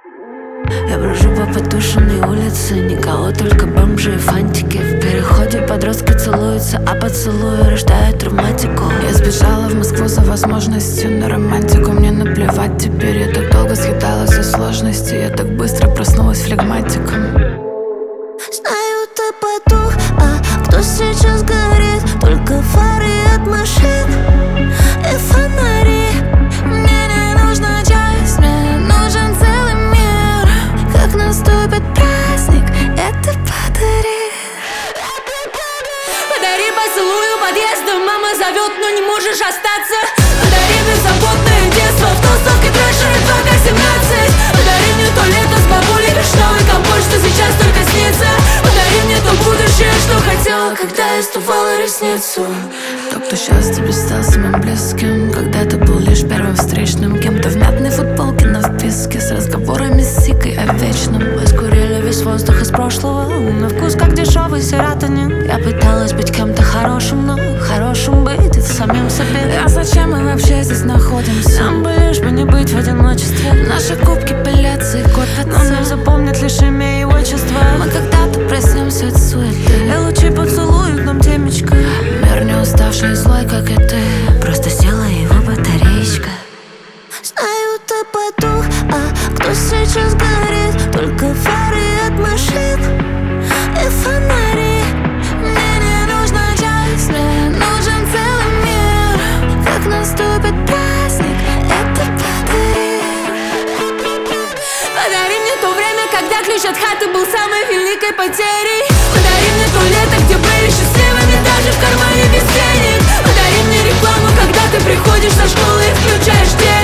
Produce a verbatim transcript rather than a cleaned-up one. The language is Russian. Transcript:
Я брожу по потушенной улице, никого, только бомжи и фантики. В переходе подростки целуются, а поцелуи рождают травматику. Я сбежала в Москву за возможностью на романтику. Мне наплевать теперь, я так долго съедала за сложности. Я так быстро проснулась флегматиком. Знаю, ты потух, а кто сейчас горит? Только фары от машин и фонари. Мне не нужна часть, мне нужен целый мир. Как наступит праздник, это подари. Подари поцелуй у подъезда, мама зовет, но не можешь остаться. Подари беззаботное детство в толстовке трэша и два ка семнадцать. Подари мне то лето с бабулей, вишневый компот, что сейчас только снится. Подари мне то будущее, что хотела, когда я стувала ресницу. Тот, кто сейчас тебе стал самым близким, когда-то был лишь первым встречным. Кем-то в мятной футболке на вписке, с разговорами с Сикой о вечном. Мы скурили весь воздух из прошлого, на вкус как дешевый серотонин. Я пыталась быть кем-то хорошим, но хорошим быть это самим себе. А зачем мы вообще здесь находимся? Нам бы лишь бы не быть в одиночестве. Наши кубки пылятся и копятся, но мир запомнит лишь имя и отчество. Мы когда-то проснемся от суеты, и лучи поцелуют нам темечко. Мир не уставший и злой, как и ты, просто села его батареечка. Знаю, ты потух, а кто сейчас горит? Только фары от машин и фонари. Мне не нужна часть, мне нужен целый мир. Как наступит праздник, это подари. Подари мне то время, когда ключ от хаты был самой великой потерей. Подари мне то лето, где были счастливыми даже в кармане без денег. Подари мне рекламу, когда ты приходишь со школы и включаешь телек.